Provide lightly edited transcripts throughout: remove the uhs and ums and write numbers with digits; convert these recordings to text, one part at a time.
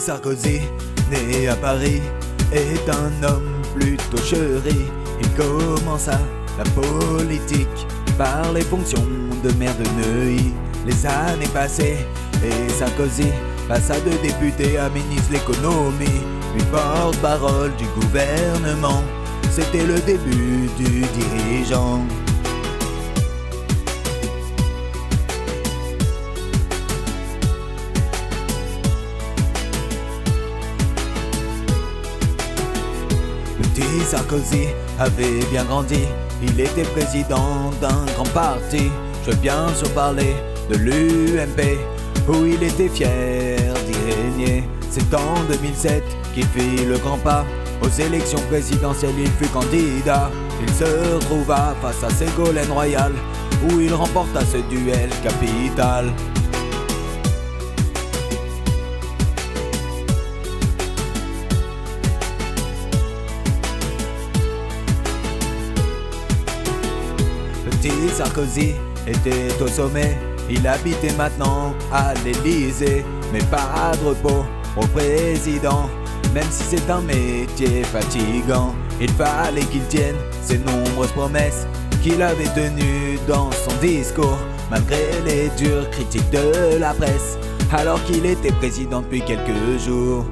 Sarkozy, né à Paris, est un homme plutôt chéri. Il commença la politique par les fonctions de maire de Neuilly. Les années passées et Sarkozy passa de député à ministre de l'économie, puis porte-parole du gouvernement. C'était le début du dirigeant. Petit Sarkozy avait bien grandi, il était président d'un grand parti. Je veux bien sûr parler de l'UMP, où il était fier d'y régner. C'est en 2007 qu'il fit le grand pas. Aux élections présidentielles il fut candidat. Il se retrouva face à Ségolène Royal, où il remporta ce duel capital. Petit Sarkozy était au sommet, il habitait maintenant à l'Élysée. Mais pas de repos au président, même si c'est un métier fatigant. Il fallait qu'il tienne ses nombreuses promesses qu'il avait tenues dans son discours, malgré les dures critiques de la presse, alors qu'il était président depuis quelques jours.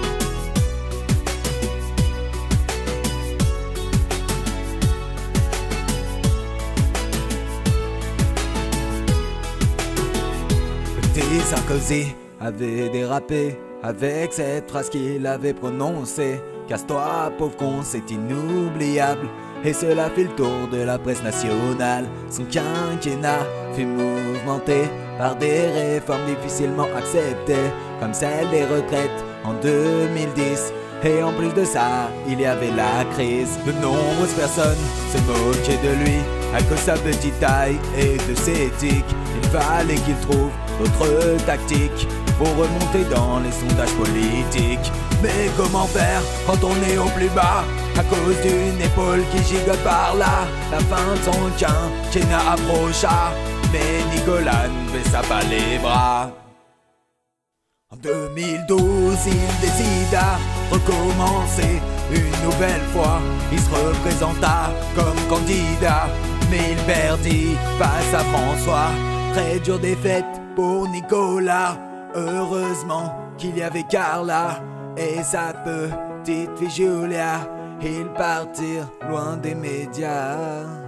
Petit Sarkozy avait dérapé avec cette phrase qu'il avait prononcée: casse-toi pauvre con, c'est inoubliable. Et cela fit le tour de la presse nationale. Son quinquennat fut mouvementé par des réformes difficilement acceptées, comme celle des retraites en 2010. Et en plus de ça, il y avait la crise. De nombreuses personnes se moquaient de lui à cause de sa petite taille et de ses éthiques. Il fallait qu'il trouve d'autres tactiques pour remonter dans les sondages politiques. Mais comment faire quand on est au plus bas, à cause d'une épaule qui gigote par là? La fin de son quinquennat approcha, mais Nicolas ne baissa pas les bras. En 2012, il décida recommencer une nouvelle fois. Il se représenta comme candidat, mais il perdit face à François. Très dure défaite pour Nicolas. Heureusement qu'il y avait Carla et sa petite fille Julia. Ils partirent loin des médias.